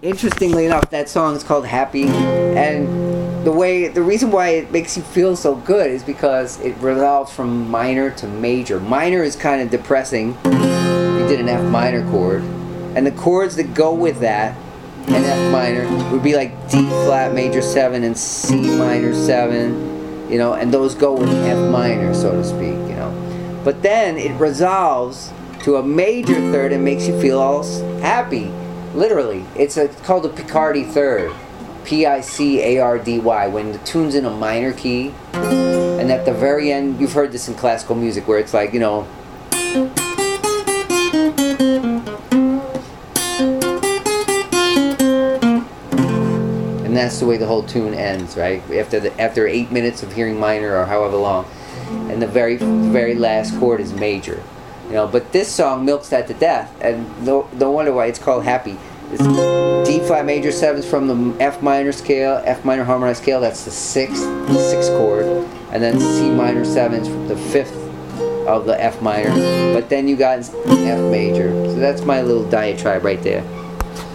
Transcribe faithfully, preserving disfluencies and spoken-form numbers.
interestingly enough, that song is called Happy, and the way, the reason why it makes you feel so good is because it resolves from minor to major. Minor is kind of depressing. You did an F minor chord, and the chords that go with that, and F minor, would be like D flat major seven and C minor seven, you know, and those go with F minor, so to speak, you know. But then it resolves to a major third and makes you feel all happy. Literally, it's, a, it's called a Picardy third, P I C A R D Y, when the tune's in a minor key, and at the very end, you've heard this in classical music, where it's like, you know, and that's the way the whole tune ends, right? After the after eight minutes of hearing minor or however long, and the very very last chord is major, you know. But this song milks that to death, and no no wonder why it's called Happy. It's D flat major seven's from the F minor scale, F minor harmonized scale. That's the sixth sixth chord, and then C minor seven's from the fifth of the F minor. But then you got F major. So that's my little diatribe right there.